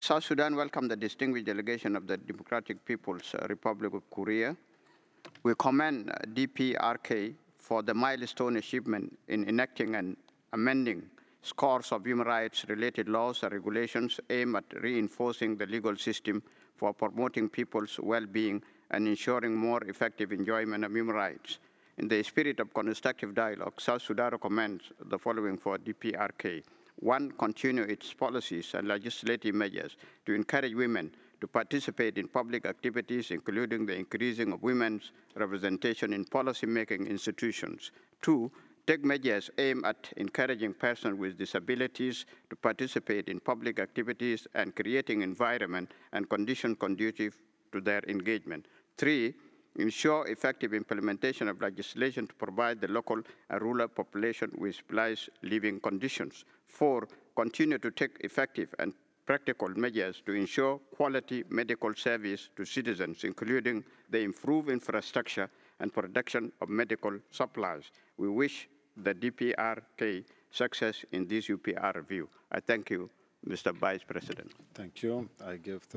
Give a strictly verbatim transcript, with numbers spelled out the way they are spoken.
South Sudan welcomes the distinguished delegation of the Democratic People's uh, Republic of Korea. We commend uh, D P R K for the milestone achievement in enacting and amending scores of human rights-related laws and regulations aimed at reinforcing the legal system for promoting people's well-being and ensuring more effective enjoyment of human rights. In the spirit of constructive dialogue, South Sudan recommends the following for D P R K. One, continue its policies and legislative measures to encourage women to participate in public activities, including the increasing of women's representation in policy-making institutions. Two, take measures aimed at encouraging persons with disabilities to participate in public activities and creating environment and conditions conducive to their engagement. Three, ensure effective implementation of legislation to provide the local and rural population with civilized living conditions. Four, continue to take effective and practical measures to ensure quality medical service to citizens, including the improved infrastructure and production of medical supplies. We wish the D P R K success in this U P R review. I thank you, Mister Vice President. Thank you. I give